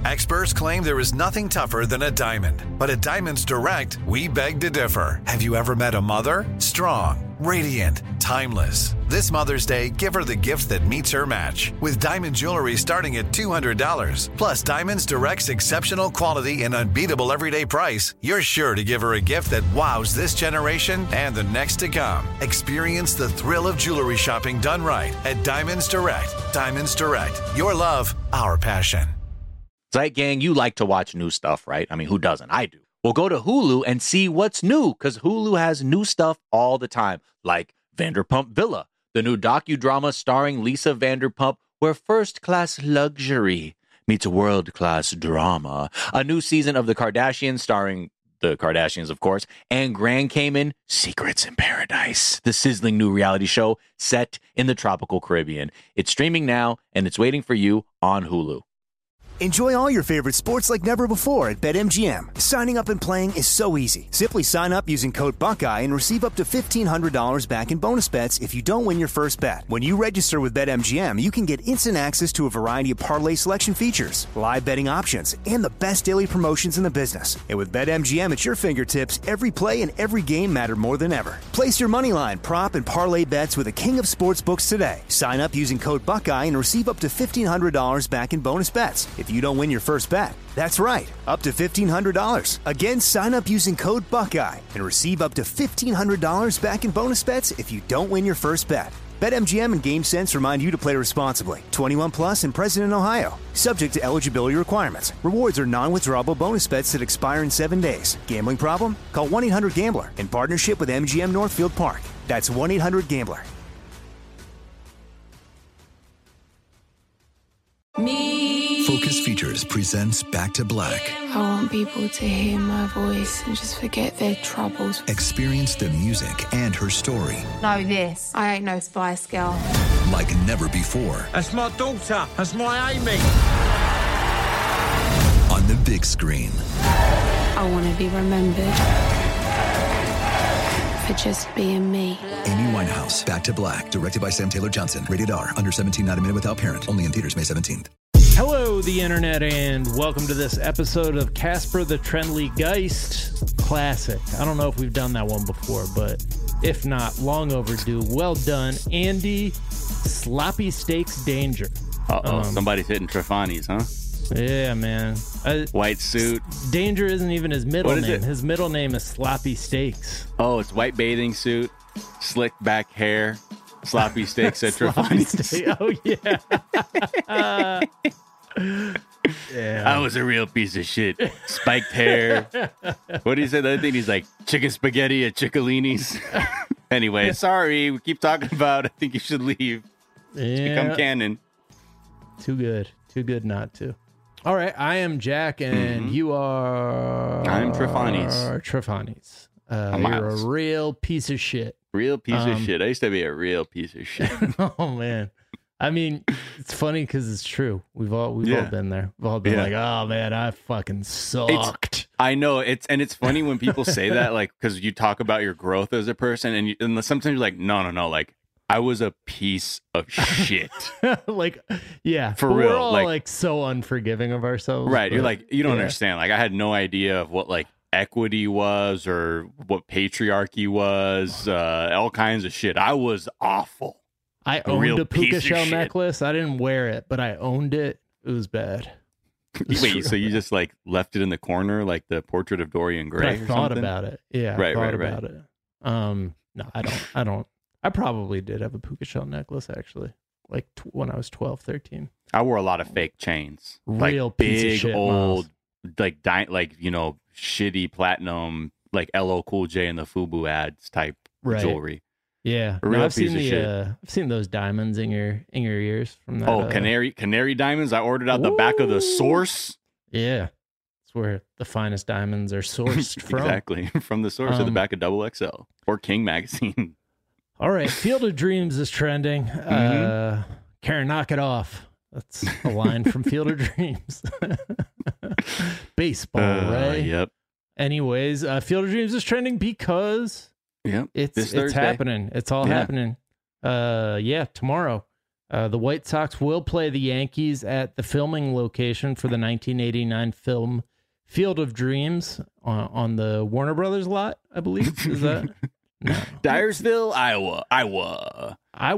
Experts claim there is nothing tougher than a diamond. But at Diamonds Direct, we beg to differ. Have you ever met a mother? Strong, radiant, timeless. This Mother's Day, give her the gift that meets her match. With diamond jewelry starting at $200. Plus, Diamonds Direct's exceptional quality and unbeatable everyday price, you're sure to give her a gift that wows this generation and the next to come. Experience the thrill of jewelry shopping done right at Diamonds Direct. Diamonds Direct. Your love, our passion. Zeit Gang, you like to watch new stuff, right? I mean, who doesn't? I do. Well, go to Hulu and see what's new, because Hulu has new stuff all the time, like Vanderpump Villa, the new docudrama starring Lisa Vanderpump, where first-class luxury meets world-class drama. A new season of The Kardashians starring the Kardashians, of course, and Grand Cayman, Secrets in Paradise, the sizzling new reality show set in the tropical Caribbean. It's streaming now, and it's waiting for you on Hulu. Enjoy all your favorite sports like never before at BetMGM. Signing up and playing is so easy. Simply sign up using code Buckeye and receive up to $1,500 back in bonus bets if you don't win your first bet. When you register with BetMGM, you can get instant access to a variety of parlay selection features, live betting options, and the best daily promotions in the business. And with BetMGM at your fingertips, every play and every game matter more than ever. Place your moneyline, prop, and parlay bets with the king of sportsbooks today. Sign up using code Buckeye and receive up to $1,500 back in bonus bets if you don't win your first bet. That's right, up to $1,500. Again, sign up using code Buckeye and receive up to $1,500 back in bonus bets if you don't win your first bet. BetMGM and GameSense remind you to play responsibly. 21 plus and present in Ohio. Subject to eligibility requirements. Rewards are non-withdrawable bonus bets that expire in 7 days. Gambling problem? Call 1-800-GAMBLER in partnership with MGM Northfield Park. That's 1-800-GAMBLER. Focus Features presents Back to Black. I want people to hear my voice and just forget their troubles. Experience the music and her story. Know this, I ain't no Spice Girl. Like never before. That's my daughter. That's my Amy. On the big screen. I want to be remembered for just being me. Amy Winehouse, Back to Black. Directed by Sam Taylor Johnson. Rated R. Under 17, not a minute without parent. Only in theaters May 17th. Hello, the internet, and welcome to this episode of Casper the Friendly Geist Classic. I don't know if we've done that one before, but if not, long overdue. Well done, Andy Sloppy Steaks Danger. Somebody's hitting Trefani's, huh? Yeah, man. White suit. Danger isn't even his middle name. It? His middle name is Sloppy Steaks. Oh, it's white bathing suit, slick back hair, sloppy steaks at Trefani's. Oh, yeah. Yeah. I was a real piece of shit. Spiked hair. What do you say? The other thing, he's like, chicken spaghetti at Ciccolini's. Anyway, sorry. We keep talking about, I think you should leave. It's become canon. Too good. Too good not to. All right. I am Jack, and you are... I'm Trefani's. Trefani's. You're a real piece of shit. Real piece of shit. I used to be a real piece of shit. Oh, man. I mean, it's funny because it's true. We've all been there. We've all been like, "Oh man, I fucking sucked." I know it's funny when people say that, like, because you talk about your growth as a person, and sometimes you're like, no, like I was a piece of shit. Like, yeah, for real. We're all like so unforgiving of ourselves, right? You're like, you don't understand. Like, I had no idea of what like equity was or what patriarchy was. All kinds of shit. I was awful. I owned a puka shell necklace. I didn't wear it, but I owned it. It was bad. Wait, so you just like left it in the corner, like the portrait of Dorian Gray? I thought about it. Yeah, right, I thought right. about it. No, I don't. I probably did have a puka shell necklace actually, like when I was 12, 13. I wore a lot of fake chains, real like piece big of shit, old, like shitty platinum, like LL Cool J and the FUBU ads type jewelry. Yeah, I've seen those diamonds in your ears from that. Oh, canary diamonds! I ordered out the back of the Source. Yeah, it's where the finest diamonds are sourced from. Exactly, from the Source at the back of XXL or King magazine. All right, Field of Dreams is trending. Karen, knock it off. That's a line from Field of Dreams. Baseball, right? Yep. Anyways, Field of Dreams is trending because. Yeah, it's happening. It's all happening. Tomorrow. The White Sox will play the Yankees at the filming location for the 1989 film Field of Dreams on the Warner Brothers lot, I believe. Is that? No. Dyersville, Iowa.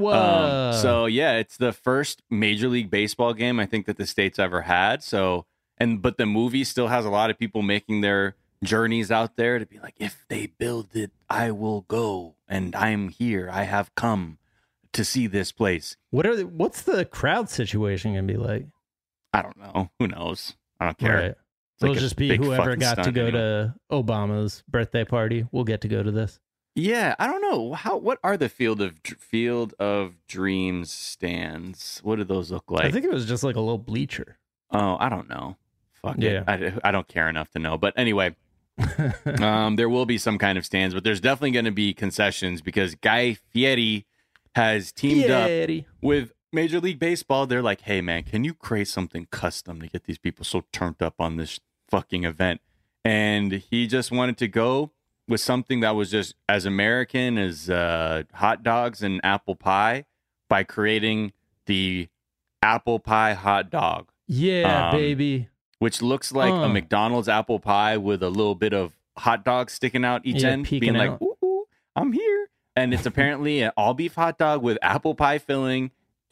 So yeah, it's the first Major League Baseball game I think that the state's ever had. But the movie still has a lot of people making their journeys out there to be like, if they build it, I will go, and I'm here. I have come to see this place. What's the crowd situation gonna be like? I don't know. Who knows? I don't care. Right. It'll just be whoever got to go anyway. to Obama's birthday party will get to go to this. Yeah, I don't know. What are the Field of Dreams stands? What do those look like? I think it was just like a little bleacher. Oh, I don't know. Fuck Yeah. it. I don't care enough to know. But anyway, there will be some kind of stands, but there's definitely going to be concessions because Guy Fieri has teamed up with Major League Baseball. They're like, hey, man, can you create something custom to get these people so turned up on this fucking event? And he just wanted to go with something that was just as American as hot dogs and apple pie by creating the apple pie hot dog. Yeah, baby. Which looks like a McDonald's apple pie with a little bit of hot dog sticking out each end, being like, out. ooh, I'm here. And it's apparently an all beef hot dog with apple pie filling.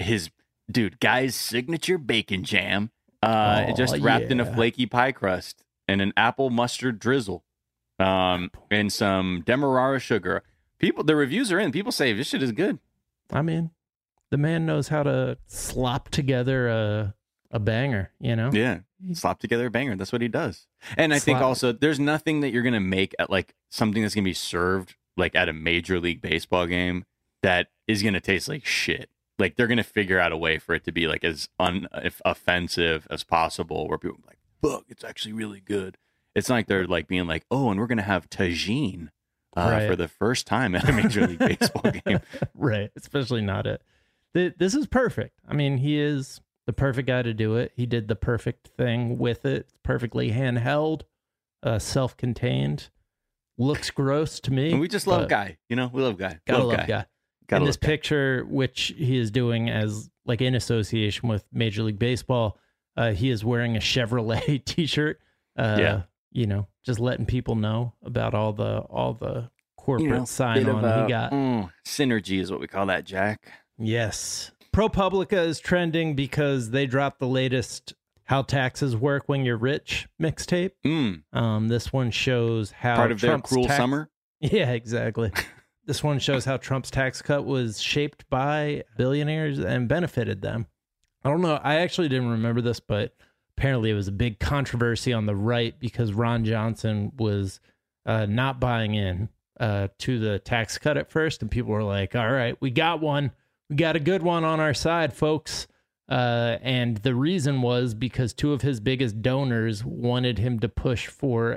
Guy's signature bacon jam, just wrapped in a flaky pie crust and an apple mustard drizzle. And some Demerara sugar. The reviews are in. People say this shit is good. I mean, the man knows how to slop together a banger, you know? Yeah, slop together a banger. That's what he does. And I think also there's nothing that you're gonna make at like something that's gonna be served like at a Major League Baseball game that is gonna taste like shit. Like they're gonna figure out a way for it to be like as offensive as possible, where people are like, "Fuck, it's actually really good." It's not like they're like being like, oh, and we're going to have tagine for the first time at a Major League Baseball game. Right. Especially not it. This is perfect. I mean, he is the perfect guy to do it. He did the perfect thing with it. It's perfectly handheld, self-contained. Looks gross to me. And we just love Guy. You know, we love Guy. Gotta love Guy. In this picture, which he is doing as like in association with Major League Baseball, he is wearing a Chevrolet t-shirt. You know, just letting people know about all the corporate sign-on he got. Synergy is what we call that, Jack. Yes. ProPublica is trending because they dropped the latest How Taxes Work When You're Rich mixtape. This one shows how part of Trump's their cruel summer. Yeah, exactly. This one shows how Trump's tax cut was shaped by billionaires and benefited them. I don't know. I actually didn't remember this, but apparently it was a big controversy on the right because Ron Johnson was not buying in to the tax cut at first. And people were like, all right, we got one. We got a good one on our side, folks. And the reason was because two of his biggest donors wanted him to push for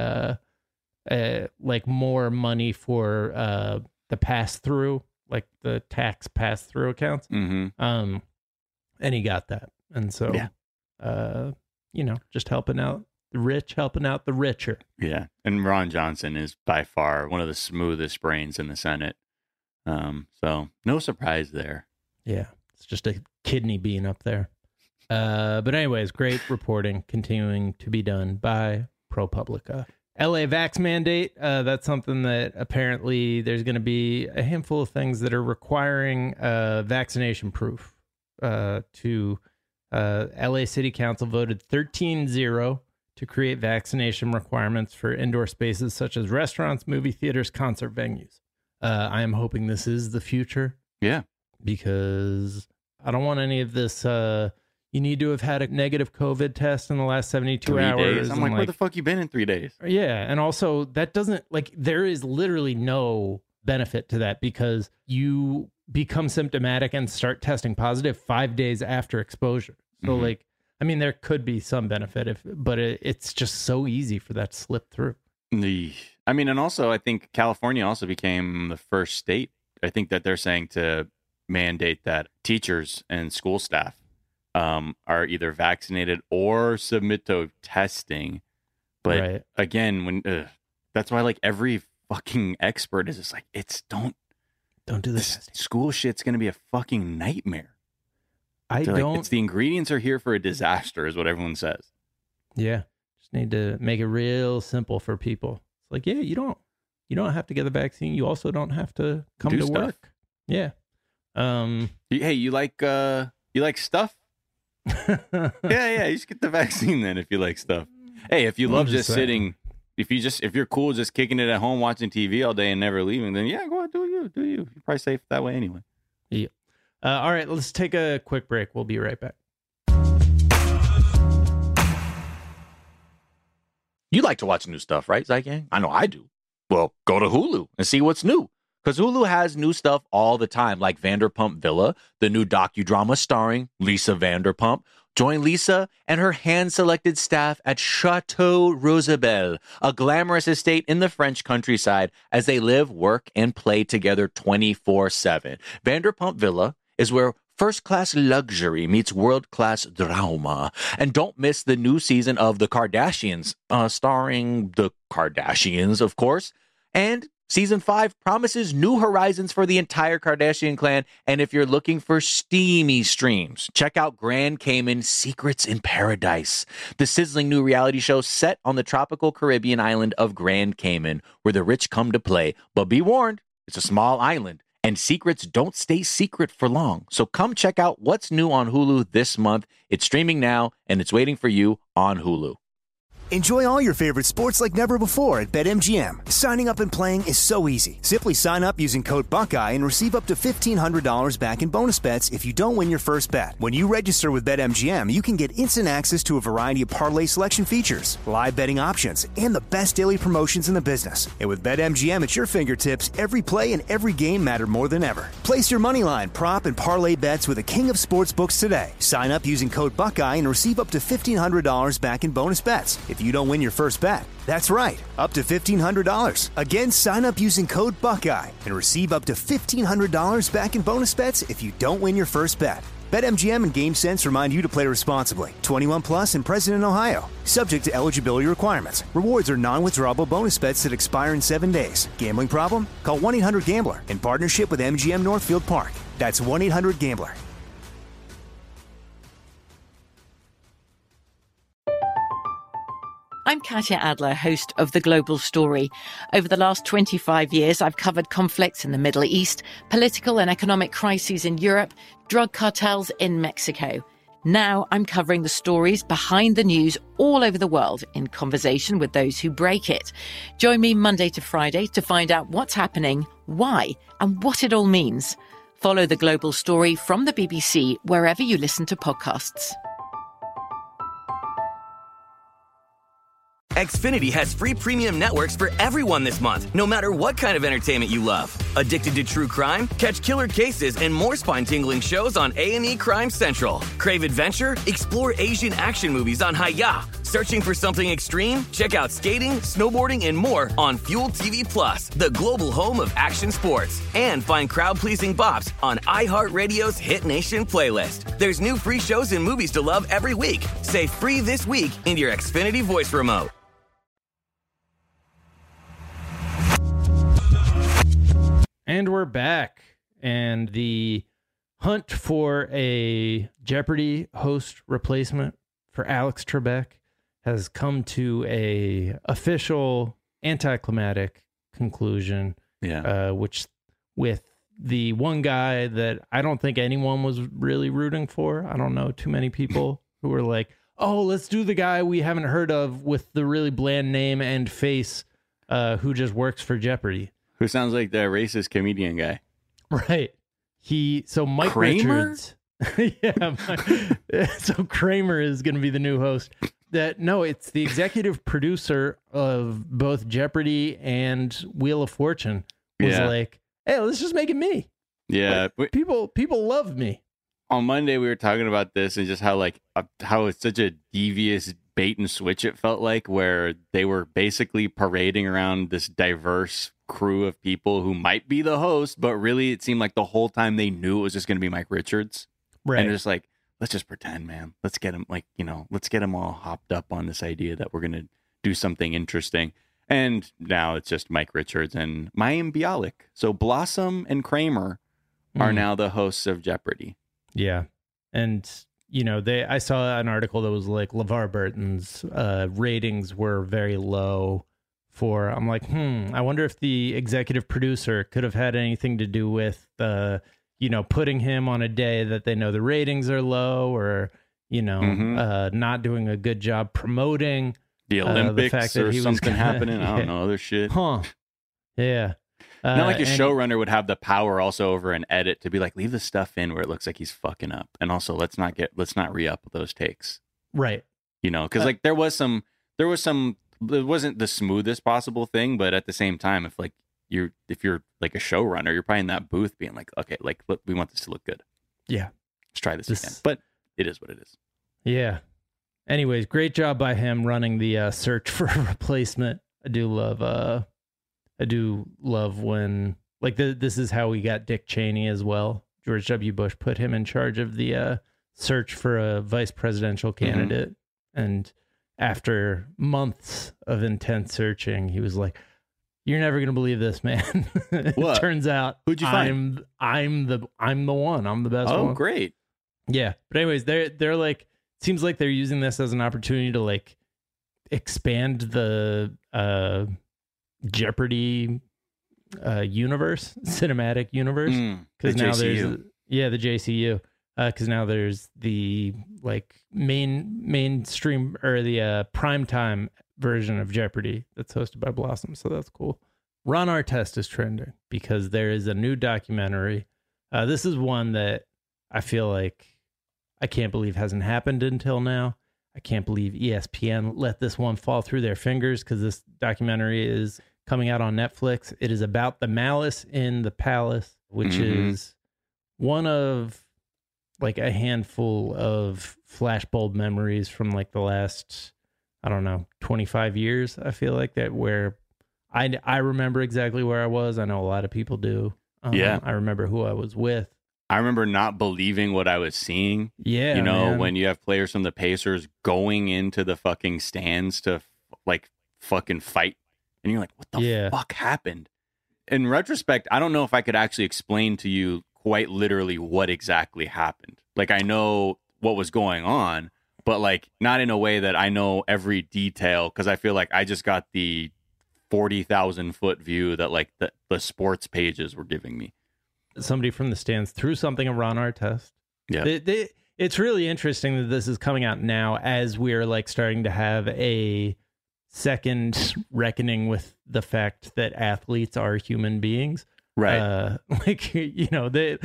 like more money for the pass-through, like the tax pass-through accounts. Mm-hmm. And he got that. And so... Yeah. Just helping out the rich, helping out the richer. Yeah. And Ron Johnson is by far one of the smoothest brains in the Senate. So no surprise there. Yeah. It's just a kidney bean up there. But anyways, great reporting continuing to be done by ProPublica. LA vax mandate. That's something that apparently there's going to be a handful of things that are requiring vaccination proof to LA City Council voted 13-0 to create vaccination requirements for indoor spaces such as restaurants, movie theaters, concert venues. I am hoping this is the future. Yeah. Because I don't want any of this. You need to have had a negative COVID test in the last 72 3 hours. days. I'm like, where the fuck you been in 3 days? Yeah. And also, that doesn't, like, there is literally no benefit to that because you become symptomatic and start testing positive 5 days after exposure. So like, I mean, there could be some benefit but it's just so easy for that to slip through. I mean, and also I think California also became the first state. I think that they're saying to mandate that teachers and school staff are either vaccinated or submit to testing. But again, that's why like every fucking expert is just like, don't do this. School shit's going to be a fucking nightmare. It's the ingredients are here for a disaster, is what everyone says. Yeah. Just need to make it real simple for people. It's like, yeah, you don't have to get the vaccine. You also don't have to come to work. Yeah. Hey, you like stuff? yeah, you just get the vaccine then if you like stuff. Hey, if you love just sitting, if you're cool just kicking it at home watching TV all day and never leaving, then yeah, go out, do you. You're probably safe that way anyway. Yeah. All right, let's take a quick break. We'll be right back. You like to watch new stuff, right, Zygang? I know I do. Well, go to Hulu and see what's new. Because Hulu has new stuff all the time, like Vanderpump Villa, the new docudrama starring Lisa Vanderpump. Join Lisa and her hand-selected staff at Chateau Rosabelle, a glamorous estate in the French countryside, as they live, work, and play together 24/7. Vanderpump Villa is where first-class luxury meets world-class drama. And don't miss the new season of The Kardashians, starring the Kardashians, of course. And Season 5 promises new horizons for the entire Kardashian clan. And if you're looking for steamy streams, check out Grand Cayman Secrets in Paradise, the sizzling new reality show set on the tropical Caribbean island of Grand Cayman, where the rich come to play. But be warned, it's a small island, and secrets don't stay secret for long. So come check out what's new on Hulu this month. It's streaming now, and it's waiting for you on Hulu. Enjoy all your favorite sports like never before at BetMGM. Signing up and playing is so easy. Simply sign up using code Buckeye and receive up to $1,500 back in bonus bets if you don't win your first bet. When you register with BetMGM, you can get instant access to a variety of parlay selection features, live betting options, and the best daily promotions in the business. And with BetMGM at your fingertips, every play and every game matter more than ever. Place your moneyline, prop, and parlay bets with the king of sportsbooks today. Sign up using code Buckeye and receive up to $1,500 back in bonus bets if you don't win your first bet. That's right, up to $1,500. Again, sign up using code Buckeye and receive up to $1,500 back in bonus bets if you don't win your first bet. BetMGM and GameSense remind you to play responsibly. 21 plus and present in Ohio. Subject to eligibility requirements. Rewards are non-withdrawable bonus bets that expire in 7 days. Gambling problem? Call 1-800-GAMBLER in partnership with MGM Northfield Park. That's 1-800-GAMBLER. I'm Katya Adler, host of The Global Story. Over the last 25 years, I've covered conflicts in the Middle East, political and economic crises in Europe, drug cartels in Mexico. Now I'm covering the stories behind the news all over the world in conversation with those who break it. Join me Monday to Friday to find out what's happening, why, and what it all means. Follow The Global Story from the BBC wherever you listen to podcasts. Xfinity has free premium networks for everyone this month, no matter what kind of entertainment you love. Addicted to true crime? Catch killer cases and more spine-tingling shows on A&E Crime Central. Crave adventure? Explore Asian action movies on Hi-YAH. Searching for something extreme? Check out skating, snowboarding, and more on Fuel TV Plus, the global home of action sports. And find crowd-pleasing bops on iHeartRadio's Hit Nation playlist. There's new free shows and movies to love every week. Say free this week in your Xfinity voice remote. And we're back. And the hunt for a Jeopardy host replacement for Alex Trebek has come to a official anticlimactic conclusion. Yeah. Which with the one guy that I don't think anyone was really rooting for. I don't know too many people who were like, oh, let's do the guy we haven't heard of with the really bland name and face who just works for Jeopardy. Who sounds like the racist comedian guy. Right. So Mike Kramer? Richards. Yeah. So Kramer is going to be the new host. It's the executive producer of both Jeopardy and Wheel of Fortune. Was like, hey, let's just make it me. Yeah. Like, people love me. On Monday, we were talking about this and just how it's such a devious bait and switch it felt like, where they were basically parading around this diverse crew of people who might be the host, but really it seemed like the whole time they knew it was just going to be Mike Richards. Right. And it's like, let's just pretend, man. Let's get him let's get him all hopped up on this idea that we're going to do something interesting. And now it's just Mike Richards and Mayim Bialik. So Blossom and Kramer are now the hosts of Jeopardy. Yeah. And, you know, I saw an article that was like LeVar Burton's ratings were very low for, I'm like, I wonder if the executive producer could have had anything to do with, you know, putting him on a day that they know the ratings are low, or, you know, not doing a good job promoting the Olympics, the fact that or he something was happening. I don't know, other shit. Yeah. Not like a showrunner would have the power also over an edit to be like, leave the stuff in where it looks like he's fucking up, and also let's not re-up those takes, right? You know, because like there was some, it wasn't the smoothest possible thing, but at the same time, if you're like a showrunner, you're probably in that booth being like, okay, like look, we want this to look good. Yeah, let's try this again. But it is what it is. Yeah. Anyways, great job by him running the search for a replacement. I do love when, like, this is how we got Dick Cheney as well. George W. Bush put him in charge of the search for a vice presidential candidate. And after months of intense searching, he was like, "You're never going to believe this, man." It turns out, who'd you find? I'm the one. I'm the best one. Oh, great. Yeah. But anyways, they're like, seems like they're using this as an opportunity to like expand the Jeopardy universe, cinematic universe, because now there's the JCU, because now there's the like mainstream or the primetime version of Jeopardy that's hosted by Blossom, so that's cool. Ron Artest is trending because there is a new documentary. This is one that I feel like I can't believe hasn't happened until now. I can't believe ESPN let this one fall through their fingers, because this documentary is coming out on Netflix. It is about the Malice in the Palace, which is one of like a handful of flashbulb memories from like the last, I don't know, 25 years. I feel like that, where I remember exactly where I was. I know a lot of people do. I remember who I was with. I remember not believing what I was seeing. Yeah. You know, man. when you have players from the Pacers going into the fucking stands to like fucking fight, and you're like, what the fuck happened? In retrospect, I don't know if I could actually explain to you quite literally what exactly happened. Like, I know what was going on, but like not in a way that I know every detail, because I feel like I just got the 40,000 foot view that like the sports pages were giving me. Somebody from the stands threw something at Ron Artest. Yeah. It's really interesting that this is coming out now as we're like starting to have a second reckoning with the fact that athletes are human beings. Right. Like, you know,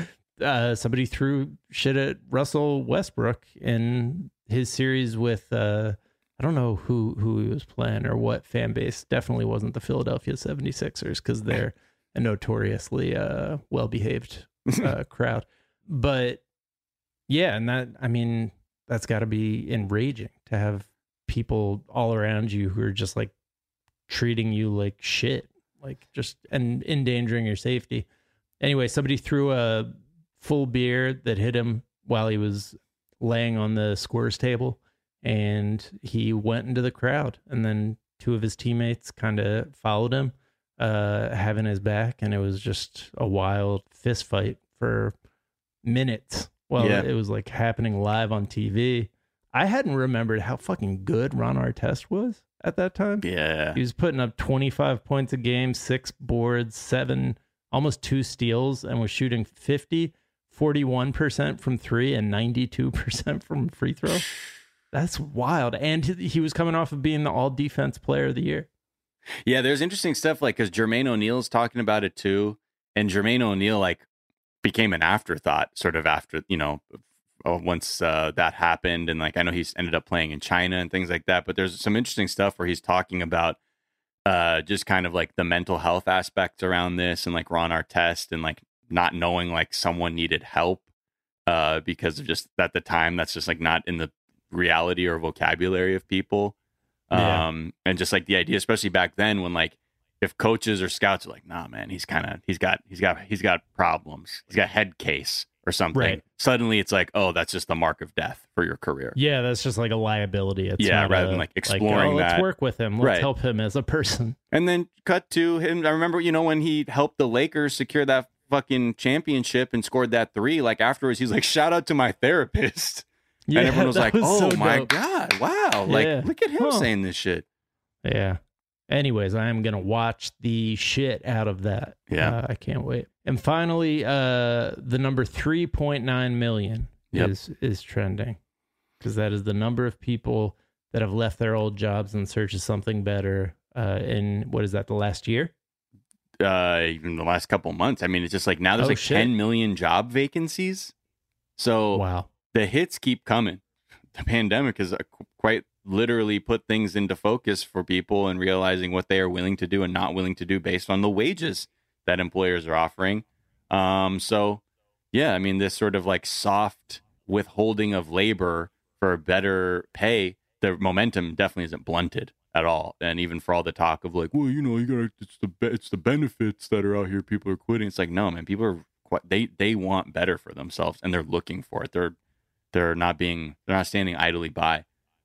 somebody threw shit at Russell Westbrook in his series with, I don't know who he was playing or what fan base. Definitely wasn't the Philadelphia 76ers, because they're a notoriously well-behaved crowd. But yeah, and that's got to be enraging to have people all around you who are just like treating you like shit, like just and endangering your safety. Anyway, somebody threw a full beer that hit him while he was laying on the scorer's table, and he went into the crowd, and then two of his teammates kind of followed him, having his back, and it was just a wild fist fight for minutes while it was like happening live on TV. I hadn't remembered how fucking good Ron Artest was at that time. Yeah. He was putting up 25 points a game, 6 boards, 7, almost 2 steals, and was shooting 41% from 3 and 92% from free throw. That's wild. And he was coming off of being the all defense player of the year. Yeah, there's interesting stuff, like, because Jermaine O'Neal's talking about it too. And Jermaine O'Neal like became an afterthought sort of after, you know, once that happened. And like, I know he's ended up playing in China and things like that, but there's some interesting stuff where he's talking about just kind of like the mental health aspects around this, and like Ron Artest, and like not knowing like someone needed help because of just at the time, that's just like not in the reality or vocabulary of people. And just like the idea, especially back then, when like if coaches or scouts are like, nah, man, he's got problems, he's got head case or something. Right. Suddenly it's like, oh, that's just the mark of death for your career. Yeah, that's just like a liability. It's rather than like exploring that. Let's work with him. Let's help him as a person. And then cut to him. I remember, you know, when he helped the Lakers secure that fucking championship and scored that 3, like afterwards, he's like, shout out to my therapist. Yeah, and everyone was like, oh so my dope. God, wow. Like, look at him saying this shit. Yeah. Anyways, I am going to watch the shit out of that. Yeah. I can't wait. And finally, the number 3.9 million is trending, because that is the number of people that have left their old jobs in search of something better in, what is that, the last year? Even the last couple months. I mean, it's just like now there's 10 million job vacancies. So wow. The hits keep coming. The pandemic has quite literally put things into focus for people and realizing what they are willing to do and not willing to do based on the wages that employers are offering. So, yeah, I mean, this sort of like soft withholding of labor for better pay, the momentum definitely isn't blunted at all. And even for all the talk of like, well, you know, you gotta, it's the benefits that are out here. People are quitting. It's like, no, man, people are they want better for themselves and they're looking for it. They're not standing idly by.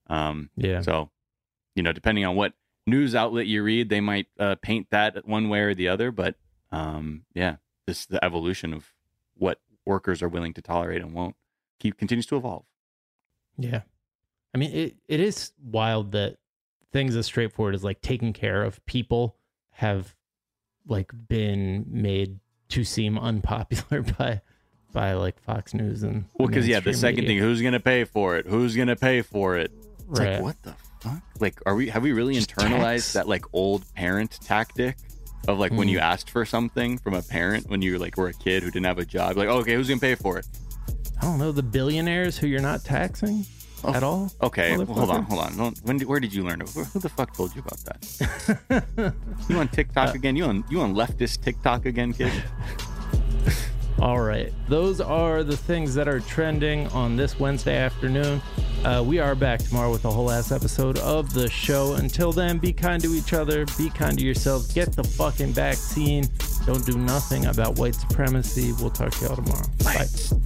So, you know, depending on what news outlet you read, they might paint that one way or the other. But this the evolution of what workers are willing to tolerate and won't continues to evolve. Yeah. I mean, it is wild that things as straightforward as like taking care of people have like been made to seem unpopular by like Fox News and because the second thing, who's gonna pay for it? Who's gonna pay for it? It's right. Like, what the fuck? Like, have we really just internalized that like old parent tactic of like when you asked for something from a parent when you like were a kid who didn't have a job, like, okay, who's gonna pay for it? I don't know, the billionaires who you're not taxing at all. Okay, well, hold on. Where did you learn it? Who the fuck told you about that? You on TikTok again? You on leftist TikTok again, kid? All right. Those are the things that are trending on this Wednesday afternoon. We are back tomorrow with a whole ass episode of the show. Until then, be kind to each other. Be kind to yourselves. Get the fucking vaccine. Don't do nothing about white supremacy. We'll talk to y'all tomorrow. Bye.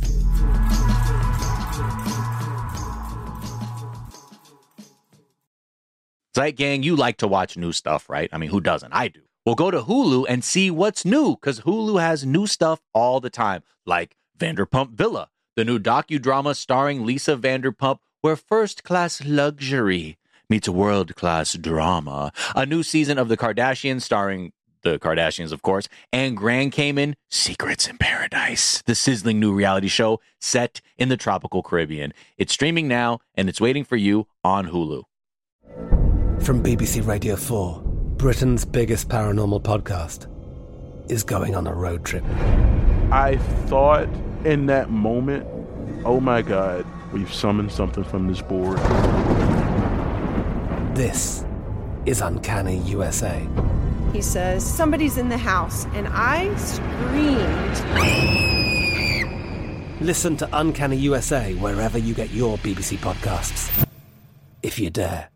Zeit Gang, you like to watch new stuff, right? I mean, who doesn't? I do. Well, go to Hulu and see what's new, because Hulu has new stuff all the time, like Vanderpump Villa, the new docudrama starring Lisa Vanderpump, where first-class luxury meets world-class drama. A new season of The Kardashians starring the Kardashians, of course, and Grand Cayman, Secrets in Paradise, the sizzling new reality show set in the tropical Caribbean. It's streaming now, and it's waiting for you on Hulu. From BBC Radio 4, Britain's biggest paranormal podcast is going on a road trip. I thought in that moment, oh my God, we've summoned something from this board. This is Uncanny USA. He says, somebody's in the house, and I screamed. Listen to Uncanny USA wherever you get your BBC podcasts, if you dare.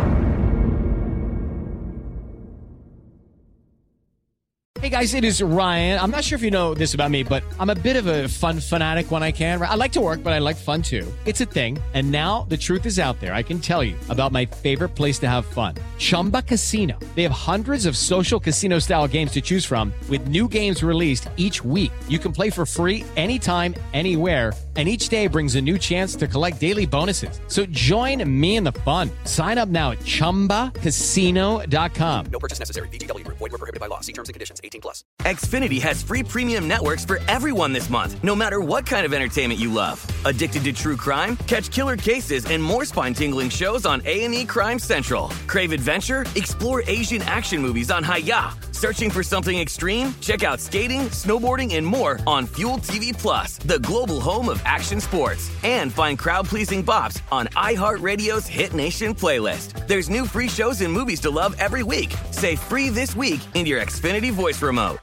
Hey guys, it is Ryan. I'm not sure if you know this about me, but I'm a bit of a fun fanatic when I can. I like to work, but I like fun too. It's a thing. And now the truth is out there. I can tell you about my favorite place to have fun. Chumba Casino. They have hundreds of social casino style games to choose from with new games released each week. You can play for free anytime, anywhere. And each day brings a new chance to collect daily bonuses. So join me in the fun. Sign up now at ChumbaCasino.com. No purchase necessary. VGW Group. Void where prohibited by law. See terms and conditions. 18+. Xfinity has free premium networks for everyone this month, no matter what kind of entertainment you love. Addicted to true crime? Catch killer cases and more spine-tingling shows on A&E Crime Central. Crave adventure? Explore Asian action movies on Hi-YAH. Searching for something extreme? Check out skating, snowboarding, and more on Fuel TV Plus, the global home of action sports. And find crowd-pleasing bops on iHeartRadio's Hit Nation playlist. There's new free shows and movies to love every week. Say free this week in your Xfinity voice remote.